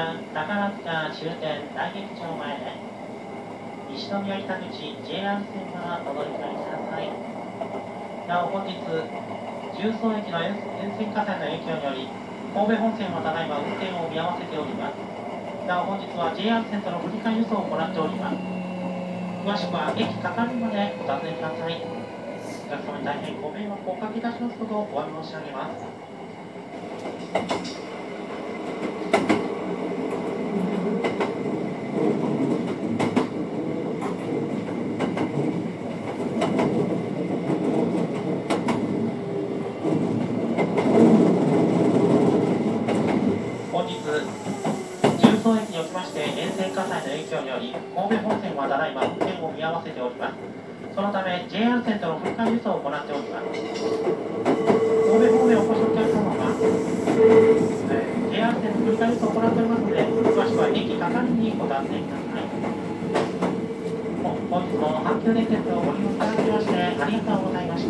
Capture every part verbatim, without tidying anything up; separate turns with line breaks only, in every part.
は宝塚終点大劇場前で西宮北口 ジェイアール 線はお乗り換えください。なお本日、重曹駅の沿線火災の影響により神戸本線はただいま運転を見合わせております。なお本日は ジェイアール 線との振り替え輸送を行っております。詳しくは駅係までお尋ねください。お客様に大変ご迷惑をおかけいたしますことをお詫び申し上げます。本日、重曹駅におきまして沿線火災の影響により神戸本線はただいま運転を見合わせております。そのため ジェイアール 線との振り替え輸送を行っております。神戸方面をお越しのお客様は、えー、ジェイアール 線の振り替え輸送を行っておりますので、詳しくは駅係にご尋ねください。本日も阪急電鉄をご利用いただきましてありがとうございました。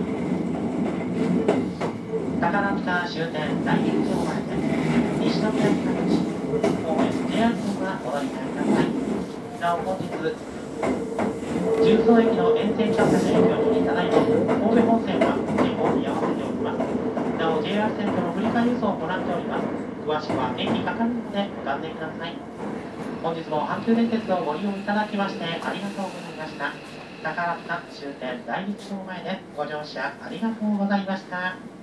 宝塚終点大劇場前で西宮北口神戸 ジェイアール 線はお乗り換えください。なお本日、重曹駅の沿線火災の影響にただいま神戸本線は運転を見合わせております。なお ジェイアール 線との振り替え輸送を行っております。詳しくは駅係までご案内ください。本日も阪急電鉄をご利用いただきましてありがとうございました。宝塚終点大劇場前でご乗車ありがとうございました。